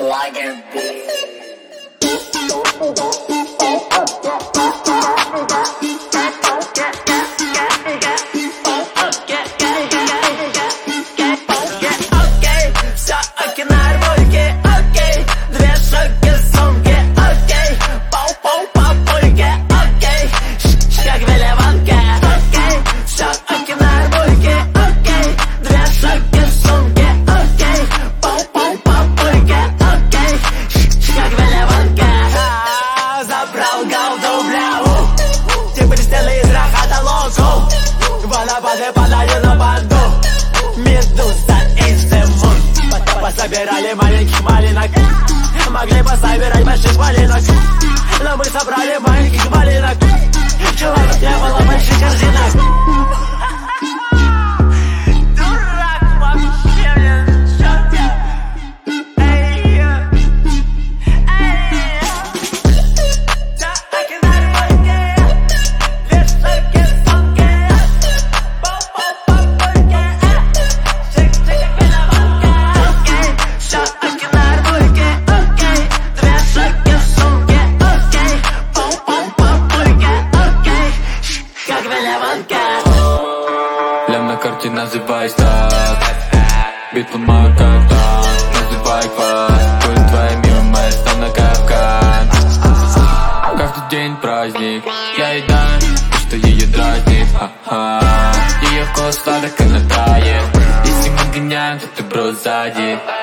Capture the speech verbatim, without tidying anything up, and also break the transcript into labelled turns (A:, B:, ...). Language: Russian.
A: Swagger beat.
B: Водопады падали на банду, Медуза и Зимун. Пособирали маленьких малинок, могли пособирать больших малинок, но мы собрали маленьких малинок. Человек не было больших корзинок.
C: Лям на карте, называй так. Бит ломаю как танк, называй квас. Будет твоя мимо, моя страна капкан. Каждый день праздник, я и дан, что ее дразнит. Ха-ха. Ее вкус сладок и натает. Если мы гоняем, то ты бро сзади.